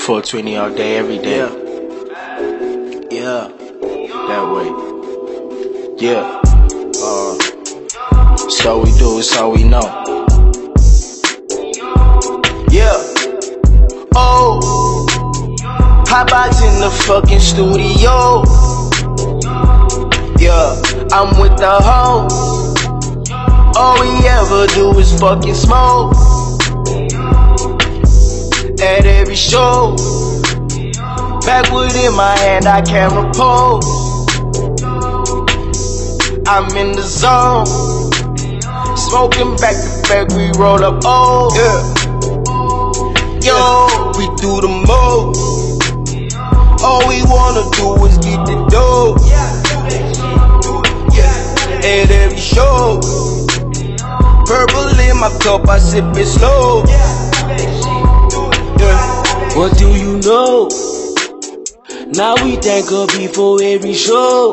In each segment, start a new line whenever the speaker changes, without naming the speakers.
420 all day, every day. Yeah. That way. Yeah. It's all we do, it's all we know. Yeah. Oh. Hotbox in the fucking studio. Yeah. I'm with the hoes. All we ever do is fucking smoke. At every show. Backwood in my hand, I camera pose. I'm in the zone. Smoking back to back, we roll up old. Yo, we do the most. All we wanna do is get the dough. At every show. Purple in my cup, I sip it slow. What do you know? Now we thank her before every show.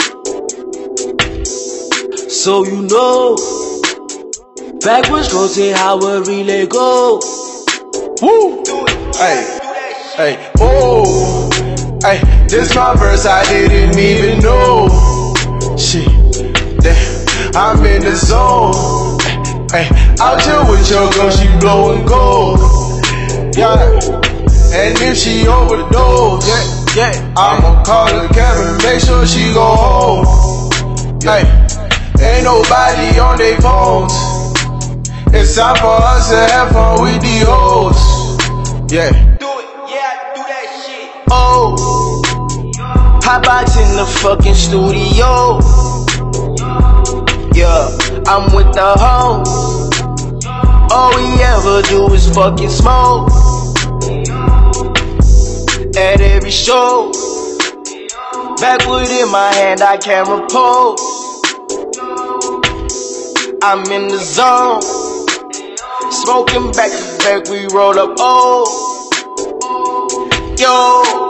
So you know, backwards go say how a relay go. Woo! Hey, oh, hey, this my verse, I didn't even know. Shit, damn, I'm in the zone. Hey, out here with your girl, she blowing gold. Yeah. And if she overdose, I'ma call the camera, make sure she go home. Hey, ain't nobody on they phones. It's time for us to have fun with the hoes. Yeah. Do that shit. Oh, Hotbox in the fucking studio. Yeah, I'm with the hoes. All we ever do is fucking smoke. At every show. Backwood in my hand, I camera pose. I'm in the zone. Smoking back to back, we roll up old. Yo.